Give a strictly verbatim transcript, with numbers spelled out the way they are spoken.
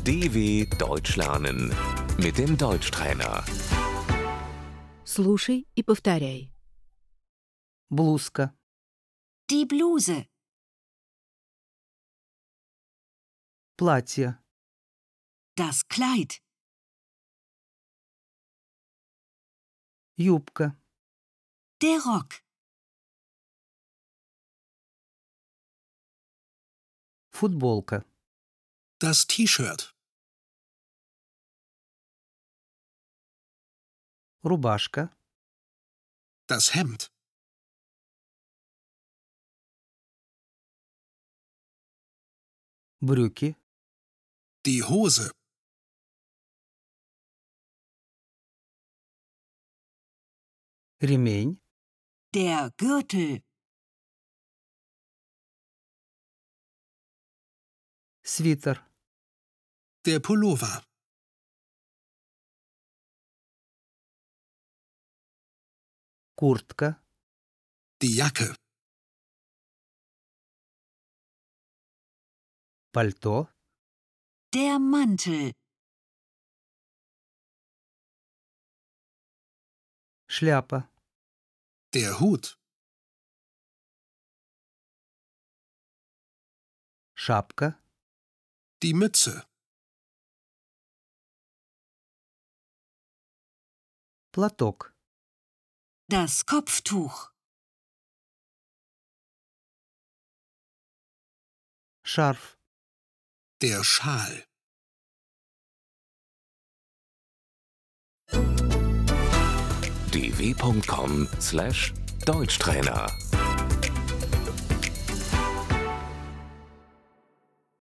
D W Deutsch lernen mit dem Deutschtrainer. Слушай и повторяй. Блузка, Die Bluse, платье, das Kleid, юбка, der Rock, футболка, Das T-Shirt, рубашка, das Hemd, брюки, die Hose, ремень, der Gürtel, свитер, der Pullover, куртка, die Jacke, пальто, der Mantel, шляпа, der Hut, шапка, die Mütze, платок, das Kopftuch, шарф, der Schal. d w punkt com slash Deutschtrainer